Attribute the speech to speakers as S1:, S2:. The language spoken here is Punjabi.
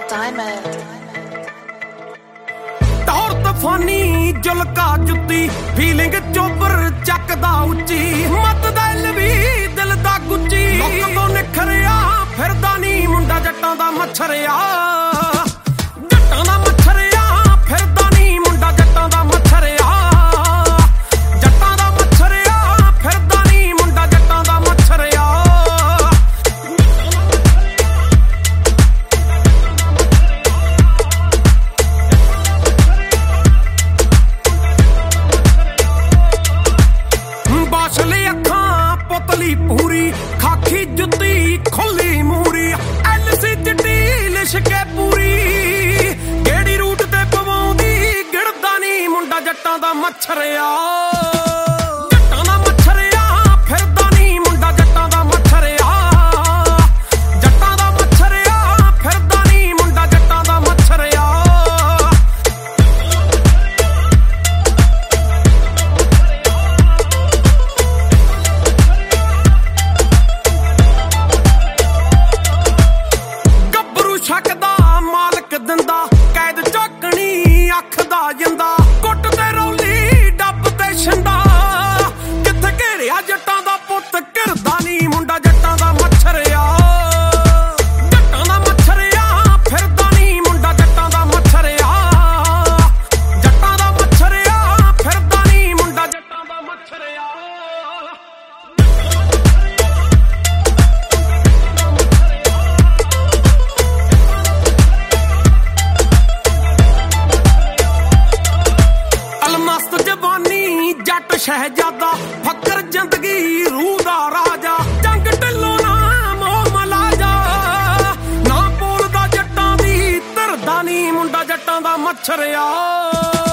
S1: Diamond.
S2: ਟੌਰ ਤੂਫਾਨੀ ਜੁਲਕਾ ਜੁੱਤੀ ਫੀਲਿੰਗ ਚੋਬਰ ਚੱਕਦਾ ਉੱਚੀ ਮੱਤ ਦਾ ਵੀ ਦਿਲ ਦਾ ਗੁੱਚੀ ਲੋਕ ਤੋਂ ਨਿਖਰਿਆ ਫਿਰਦਾ ਨੀ ਮੁੰਡਾ ਜੱਟਾਂ ਦਾ ਮੱਛਰਿਆ ਜੱਟਾਂ ਦਾ ਮੱਛਰਿਆ ਫਿਰਦਾ ਨੀ ਮੁੰਡਾ ਜੱਟਾਂ ਦਾ ਮੱਛਰਿਆ ਜੱਟਾਂ ਦਾ ਮੱਛਰਿਆ ਫਿਰਦਾ ਨੀ ਮੁੰਡਾ ਜੱਟਾਂ ਦਾ ਮੱਛਰਿਆ ਬਾਸਲੀ ਅੱਖਾਂ ਪੁਤਲੀ ਪੂਰੀ ਖਾਕੀ ਜੁੱਤੀ ਖੁੱਲੀ ਮੂਰੀ ਐਲਸੀ ਚਿੱਟੀ ਲਿਸ਼ਕੇ ਪੂਰੀ ਕਿਹੜੀ ਰੂਟ ਤੇ ਪਵਾਉਂਦੀ ਗਿੜਦਾ ਨੀ ਮੁੰਡਾ ਜੱਟਾਂ ਦਾ ਮੱਛਰਿਆ ਜੱਟਾਂ ਦਾ ਮੱਛਰਿਆ ਫਿਰਦਾ ਨੀ ਮੁੰਡਾ ਜੱਟਾਂ ਦਾ ਮੱਛਰਿਆ ਜੱਟਾਂ ਦਾ ਮੱਛਰਿਆ ਫਿਰਦਾ ਨੀ ਮੁੰਡਾ ਜੱਟਾਂ ਦਾ ਮੱਛਰਿਆ ਛੱਕਦਾ ਮਾਲਕ ਦਿੰਦਾ ਕੈਦ ਝਾਕਣੀ ਅੱਖ ਦਾ ਜਿੰਦਾ ਕੁੱਟ ਤੇ ਰੌਲੀ ਡੱਬ ਤੇ ਛੰਦਾ ਕਿੱਥੇ ਘੇਰਿਆ ਜੱਟਾਂ ਦਾ ਪੁੱਤ ਘਿਰਦਾ ਨੀ ਮੁੰਡਾ ਜੱਟਾਂ ਦਾ ਮੱਛਰਿਆ ਜੱਟਾਂ ਦਾ ਮੱਛਰਿਆ ਫਿਰਦਾ ਨੀ ਮੁੰਡਾ ਜੱਟਾਂ ਦਾ ਮੱਛਰਿਆ ਜੱਟਾਂ ਦਾ ਮੱਛਰਿਆ ਫਿਰਦਾ ਨੀ ਮੁੰਡਾ ਜੱਟਾਂ ਦਾ ਮੱਛਰਿਆ ਜੱਟ ਸ਼ਹਿਜ਼ਾਦਾ ਫਕਰ ਜ਼ਿੰਦਗੀ ਰੂਹ ਦਾ ਰਾਜਾ ਜੰਗ ਢਿੱਲੋਂ ਨਾ ਮੋਹ ਮਲਾਜਾ ਨਾ ਬੋਲਦਾ ਜੱਟਾਂ ਦੀ ਧਰਦਾ ਨੀ ਮੁੰਡਾ ਜੱਟਾਂ ਦਾ ਮੱਛਰਿਆ